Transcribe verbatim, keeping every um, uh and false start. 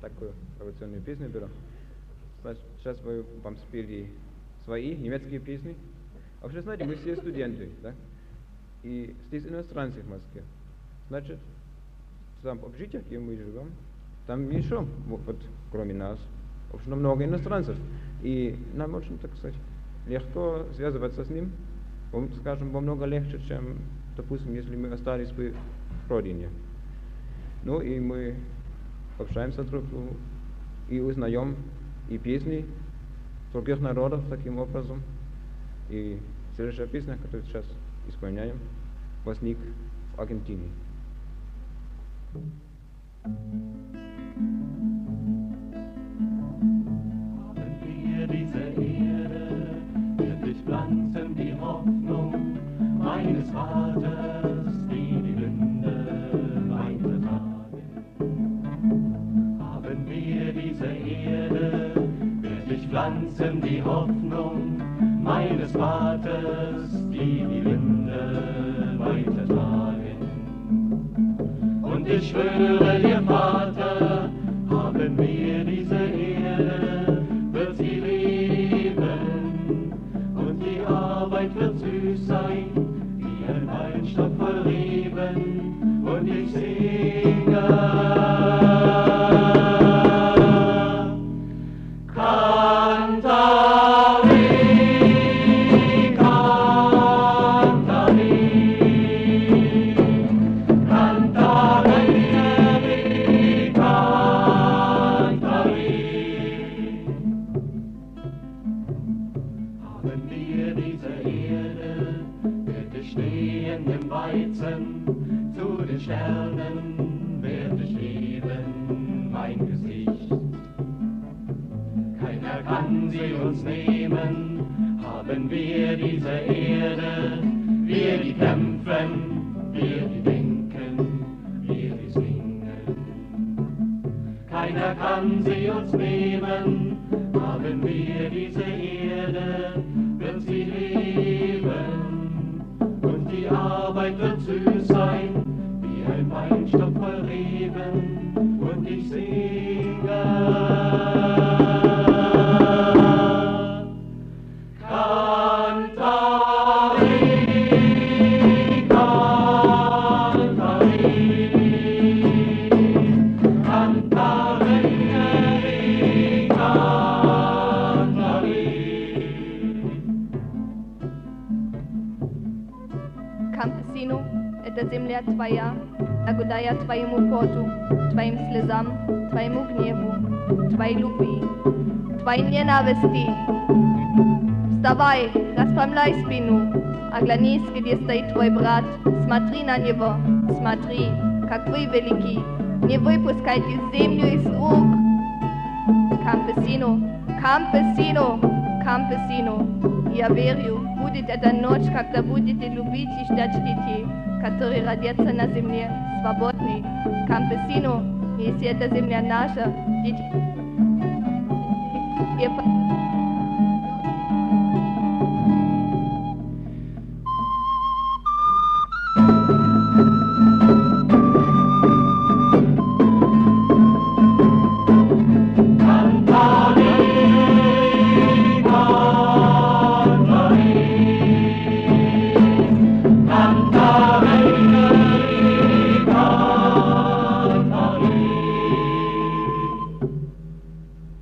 такую революционную песню беру. Значит, сейчас мы вам спели свои немецкие песни. А вообще, знаете, мы все студенты, да? И здесь иностранцы в Москве. Значит, там в общежитиях, где мы живем, там еще, вот, кроме нас, очень много иностранцев. И нам очень, так сказать, легко связываться с ним. Скажем, намного легче, чем, допустим, если мы остались бы в родине. Ну и мы общаемся друг с другом и узнаем и песни других народов таким образом. И следующая песня, которую сейчас исполняем, возник в Аргентине. Haben wir diese Erde, wird sich pflanzen die Hoffnung meines Vaters, die die Winde weitertragen. Haben wir diese Erde, wird sich pflanzen die Hoffnung meines Vaters, die die Winde weitertragen. Und ich schwöre dir, Vater, haben wir diese Erde, wird sie leben, und die Arbeit wird süß sein, wie ein Weinstock voll Reben, und ich singe. Sternen wird ich leben, mein Gesicht. Keiner kann sie uns nehmen, haben wir diese Erde, wir die kämpfen, wir die denken, wir die singen. Keiner kann sie uns nehmen, haben wir diese Erde, wird sie leben, und die Arbeit wird süß sein, ein Weinstock voll Reben, und ich singe. Cantare, cantare, cantare, cantare. Campesino, это земля твоя, Агудая твоему поту, твоим слезам, твоему гневу, твоей любви, твоей ненависти. Вставай, распрямляй спину, оглянись, где стоит твой брат, смотри на него, смотри, как вы велики, не выпускайте землю из рук. Campesino, campesino, campesino, я верю, будет эта ночь, когда будете любить и ждать детей, которые родятся на земле, свободный. Campesino, если эта земля наша, дети...